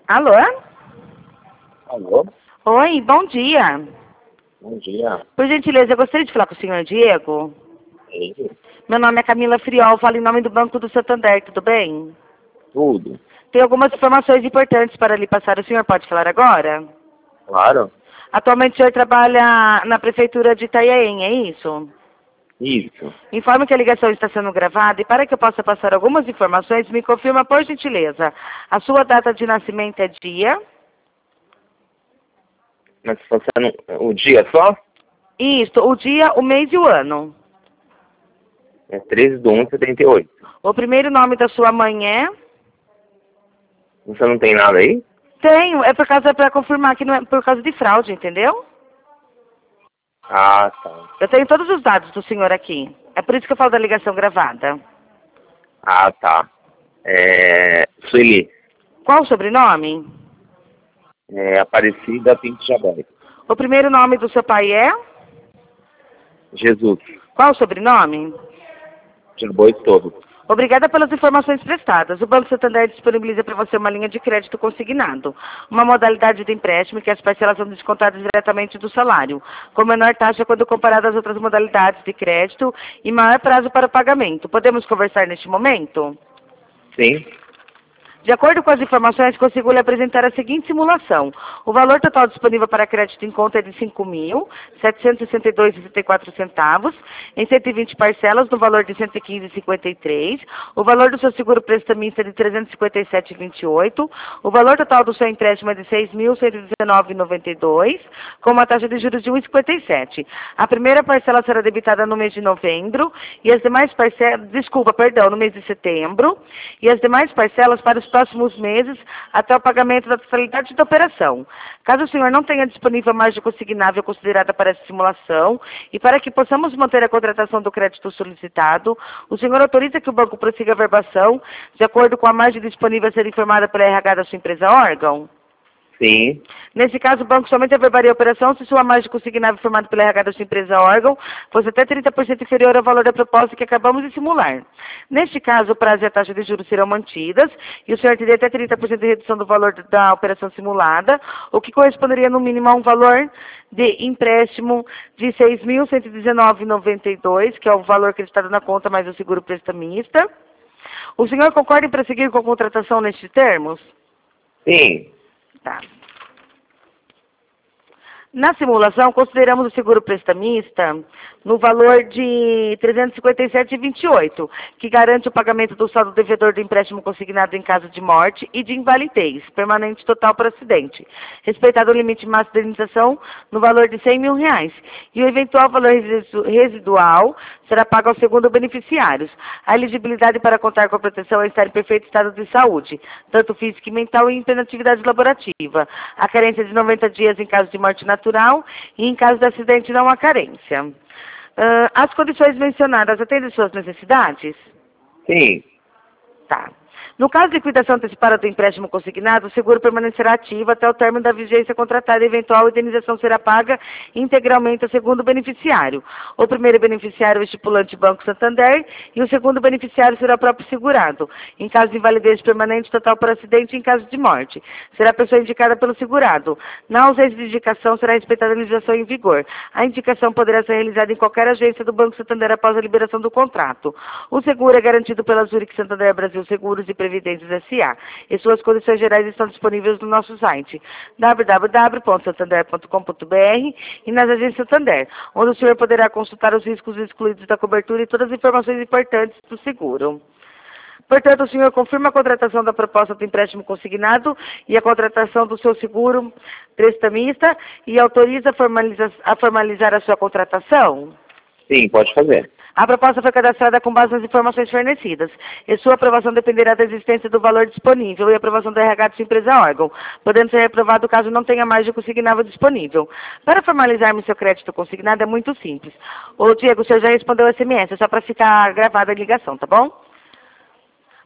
Alô? Alô? Oi, bom dia. Bom dia. Por gentileza, eu gostaria de falar com o senhor Diego. Ei, Meu nome é Camila Friol, falo em nome do Banco do Santander, tudo bem? tudo. Tem algumas informações importantes para lhe passar. O senhor pode falar agora? Claro. Atualmente o senhor trabalha na Prefeitura de Itanhaém, é isso? Isso. Informe que a ligação está sendo gravada e para que eu possa passar algumas informações, me confirma, por gentileza, a sua data de nascimento é dia? Mas passando o dia só? Isto, o dia, o mês e o ano. É 13/1/78. O primeiro nome da sua mãe é? Você não tem nada aí? Tenho, é por causa, para confirmar que não é por causa de fraude, entendeu? Ah, tá. Eu tenho todos os dados do senhor aqui. É por isso que eu falo da ligação gravada. Ah, tá. Sueli. Qual o sobrenome? Aparecida Pinto Jabari. O primeiro nome do seu pai é? Jesus. Qual o sobrenome? Jaboi todo. Obrigada pelas informações prestadas. O Banco Santander disponibiliza para você uma linha de crédito consignado, uma modalidade de empréstimo que as parcelas são descontadas diretamente do salário, com menor taxa quando comparado às outras modalidades de crédito e maior prazo para o pagamento. Podemos conversar neste momento? Sim. De acordo com as informações, consigo lhe apresentar a seguinte simulação. O valor total disponível para crédito em conta é de R$ 5.762,64, em 120 parcelas, no valor de R$ 115,53. O valor do seu seguro prestamista é de R$ 357,28. O valor total do seu empréstimo é de R$ 6.119,92, com uma taxa de juros de 1,57. A primeira parcela será debitada no mês de novembro, e as demais parcelas, no mês de setembro, e as demais parcelas para os próximos meses até o pagamento da totalidade da operação. Caso o senhor não tenha disponível a margem consignável considerada para essa simulação e para que possamos manter a contratação do crédito solicitado, o senhor autoriza que o banco prossiga a verbação de acordo com a margem disponível a ser informada pela RH da sua empresa órgão? Sim. Nesse caso, o banco somente averbaria a operação se sua margem consignável formada pela RH da sua empresa órgão fosse até 30% inferior ao valor da proposta que acabamos de simular. Neste caso, o prazo e a taxa de juros serão mantidas e o senhor teria até 30% de redução do valor da operação simulada, o que corresponderia no mínimo a um valor de empréstimo de R$ 6.119,92, que é o valor acreditado na conta mais o seguro prestamista. O senhor concorda em prosseguir com a contratação nestes termos? Sim. Tá. Na simulação, consideramos o seguro prestamista no valor de R$ 357,28, que garante o pagamento do saldo devedor do empréstimo consignado em caso de morte e de invalidez permanente total por acidente, respeitado o limite máximo de indenização no valor de R$ 100 mil, e o eventual valor residual será pago ao segundo beneficiário. A elegibilidade para contar com a proteção é estar em perfeito estado de saúde, tanto física e mental, e em plena atividade laborativa. A carência de 90 dias em caso de morte natural e em caso de acidente não há carência. As condições mencionadas atendem suas necessidades? Sim. Tá. No caso de liquidação antecipada do empréstimo consignado, o seguro permanecerá ativo até o término da vigência contratada e eventual indenização será paga integralmente ao segundo beneficiário. O primeiro beneficiário é o estipulante Banco Santander e o segundo beneficiário será o próprio segurado. Em caso de invalidez permanente total por acidente e em caso de morte, será a pessoa indicada pelo segurado. Na ausência de indicação, será respeitada a legislação em vigor. A indicação poderá ser realizada em qualquer agência do Banco Santander após a liberação do contrato. O seguro é garantido pela Zurich Santander Brasil Seguros e Previdências S.A. e suas condições gerais estão disponíveis no nosso site www.santander.com.br e nas agências Santander, onde o senhor poderá consultar os riscos excluídos da cobertura e todas as informações importantes do seguro. Portanto, o senhor confirma a contratação da proposta do empréstimo consignado e a contratação do seu seguro prestamista e autoriza a formalizar a sua contratação? Sim, pode fazer. A proposta foi cadastrada com base nas informações fornecidas, e sua aprovação dependerá da existência do valor disponível e aprovação do RH de sua empresa órgão, podendo ser reprovado caso não tenha margem consignável disponível. Para formalizarmos seu crédito consignado é muito simples. Ô Diego, o senhor já respondeu o SMS, é só para ficar gravada a ligação, tá bom?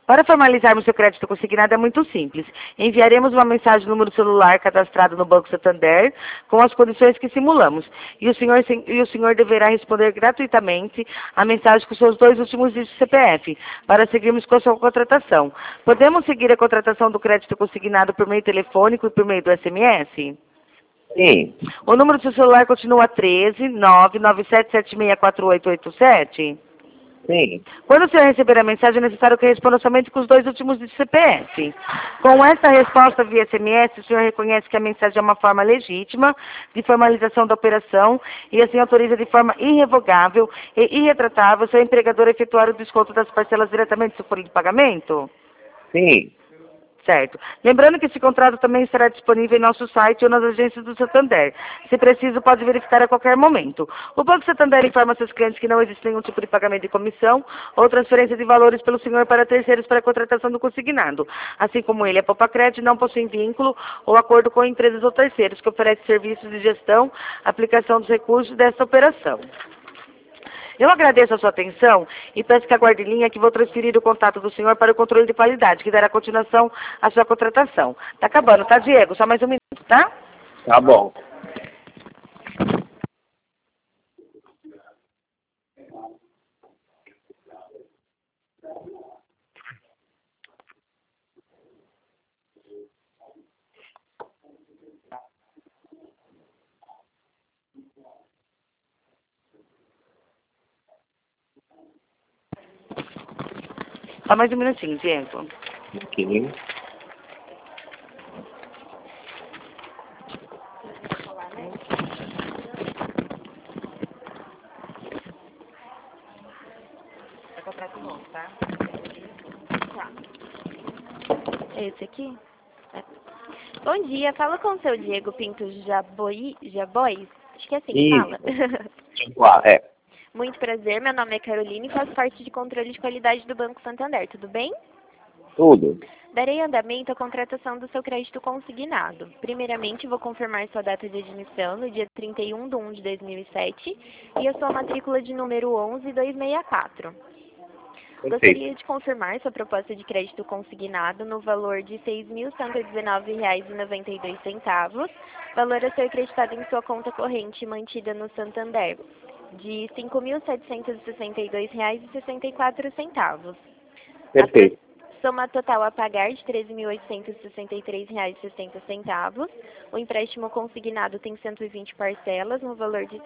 Para formalizarmos seu crédito consignado é muito simples. Enviaremos uma mensagem no número celular cadastrado no Banco Santander com as condições que simulamos. E o senhor deverá responder gratuitamente a mensagem com seus 2 últimos dígitos de CPF para seguirmos com a sua contratação. Podemos seguir a contratação do crédito consignado por meio telefônico e por meio do SMS? Sim. O número do seu celular continua 13 997764887? Sim. Quando o senhor receber a mensagem, é necessário que responda somente com os 2 últimos dígitos de CPF. Com essa resposta via SMS, o senhor reconhece que a mensagem é uma forma legítima de formalização da operação e assim autoriza de forma irrevogável e irretratável seu empregador a efetuar o desconto das parcelas diretamente do seu folha de pagamento? Sim. Certo. Lembrando que esse contrato também estará disponível em nosso site ou nas agências do Santander. Se preciso, pode verificar a qualquer momento. O Banco Santander informa seus clientes que não existe nenhum tipo de pagamento de comissão ou transferência de valores pelo senhor para terceiros para a contratação do consignado. Assim como ele, a Popacred não possui vínculo ou acordo com empresas ou terceiros que oferecem serviços de gestão, aplicação dos recursos dessa operação. Eu agradeço a sua atenção e peço que aguarde em linha que vou transferir o contato do senhor para o controle de qualidade, que dará continuação à sua contratação. Tá acabando, tá, Diego? Só mais um minuto, tá? Tá bom. Só mais um minutinho, Diego. Ok. É contrato novo, tá? Tá. Esse aqui? É. Bom dia, fala com o seu Diego Pinto Jabois. Acho que é assim que fala. Claro, é. Muito prazer, meu nome é Carolina e faço parte de controle de qualidade do Banco Santander, tudo bem? Tudo. Darei andamento à contratação do seu crédito consignado. Primeiramente, vou confirmar sua data de admissão no dia 31/1/2007 e a sua matrícula de número 11264. Perfeito. Gostaria de confirmar sua proposta de crédito consignado no valor de R$ 6.119,92, valor a ser acreditado em sua conta corrente mantida no Santander, de R$ 5.762,64. Perfeito. Soma total a pagar de R$ 13.863,60. O empréstimo consignado tem 120 parcelas, no valor de R$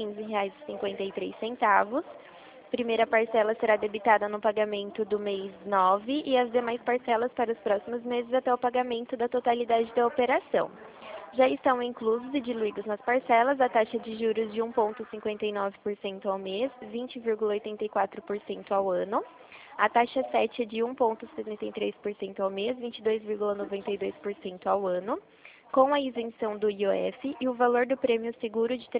115,53. Primeira parcela será debitada no pagamento do mês 9 e as demais parcelas para os próximos meses até o pagamento da totalidade da operação. Já estão inclusos e diluídos nas parcelas a taxa de juros de 1,59% ao mês, 20,84% ao ano. A taxa 7 é de 1,73% ao mês, 22,92% ao ano, com a isenção do IOF e o valor do prêmio seguro de R$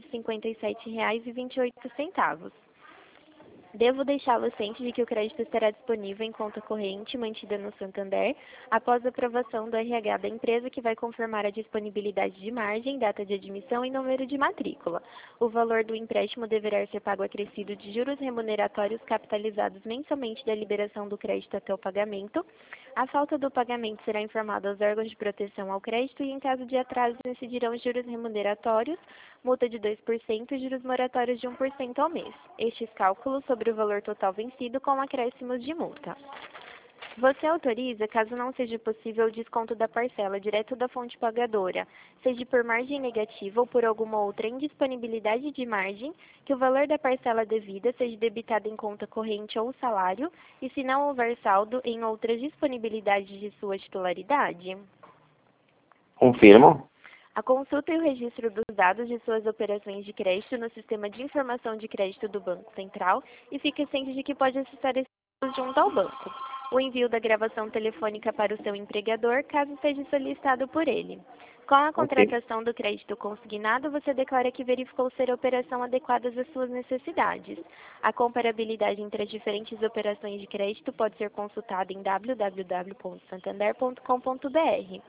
357,28. Devo deixá-lo ciente de que o crédito estará disponível em conta corrente mantida no Santander após a aprovação do RH da empresa, que vai confirmar a disponibilidade de margem, data de admissão e número de matrícula. O valor do empréstimo deverá ser pago acrescido de juros remuneratórios capitalizados mensalmente da liberação do crédito até o pagamento. A falta do pagamento será informada aos órgãos de proteção ao crédito e, em caso de atraso, incidirão juros remuneratórios, multa de 2% e juros moratórios de 1% ao mês. Estes cálculos sobre o valor total vencido com acréscimos de multa. Você autoriza, caso não seja possível, o desconto da parcela direto da fonte pagadora, seja por margem negativa ou por alguma outra indisponibilidade de margem, que o valor da parcela devida seja debitado em conta corrente ou salário, e se não houver saldo em outras disponibilidades de sua titularidade? Confirmo. A consulta e o registro dos dados de suas operações de crédito no Sistema de Informação de Crédito do Banco Central e fique ciente de que pode acessar esses dados junto ao banco. O envio da gravação telefônica para o seu empregador, caso seja solicitado por ele. Com a contratação do crédito consignado, você declara que verificou ser a operação adequada às suas necessidades. A comparabilidade entre as diferentes operações de crédito pode ser consultada em www.santander.com.br.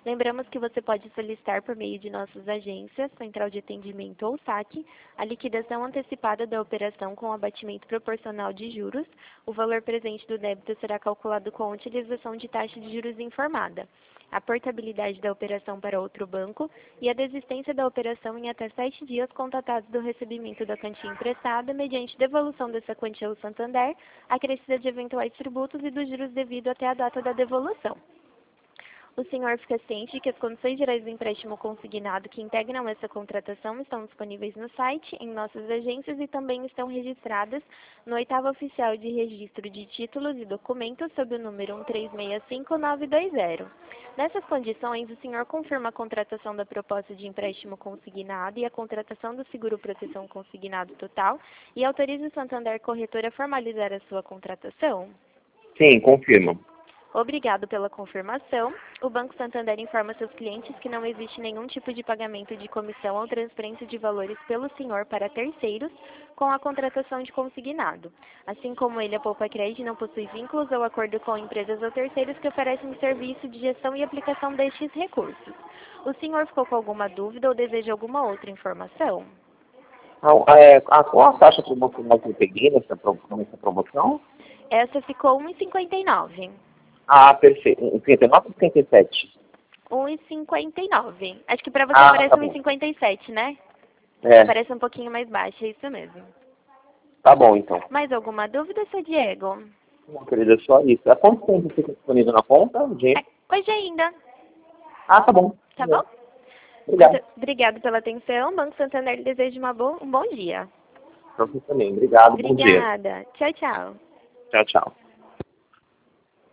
Lembramos que você pode solicitar por meio de nossas agências, Central de Atendimento ou SAC, a liquidação antecipada da operação com abatimento proporcional de juros. O valor presente do débito será calculado com a utilização de taxa de juros informada, a portabilidade da operação para outro banco e a desistência da operação em até 7 dias contatados do recebimento da quantia emprestada, mediante devolução dessa quantia ao Santander, acrescida de eventuais tributos e dos juros devido até a data da devolução. O senhor fica ciente de que as condições gerais do empréstimo consignado que integram essa contratação estão disponíveis no site, em nossas agências e também estão registradas no 8º Oficial de Registro de Títulos e Documentos sob o número 1365920. Nessas condições, o senhor confirma a contratação da proposta de empréstimo consignado e a contratação do seguro proteção consignado total e autoriza o Santander Corretora a formalizar a sua contratação? Sim, confirmo. Obrigado pela confirmação. O Banco Santander informa seus clientes que não existe nenhum tipo de pagamento de comissão ou transferência de valores pelo senhor para terceiros com a contratação de consignado. Assim como ele, a Poupa Crédito não possui vínculos ou acordo com empresas ou terceiros que oferecem serviço de gestão e aplicação destes recursos. O senhor ficou com alguma dúvida ou deseja alguma outra informação? Qual a taxa promocional que eu peguei nessa promoção? Essa ficou R$ 1,59. Ah, perfeito. 59 ou 57? 1,59. Acho que para você Tá parece bom. 1,57, né? É, Parece um pouquinho mais baixo, é isso mesmo. tá bom então. Mais alguma dúvida, seu Diego? Não, querida, só isso. Há quanto tempo fica disponível na conta? Hoje ainda, Ah, tá bom. tá bom? Obrigado. Obrigado pela atenção. Banco Santander lhe deseja um bom dia. Pra você também. Obrigado, bom dia. Obrigada. Tchau, tchau. Tchau, tchau.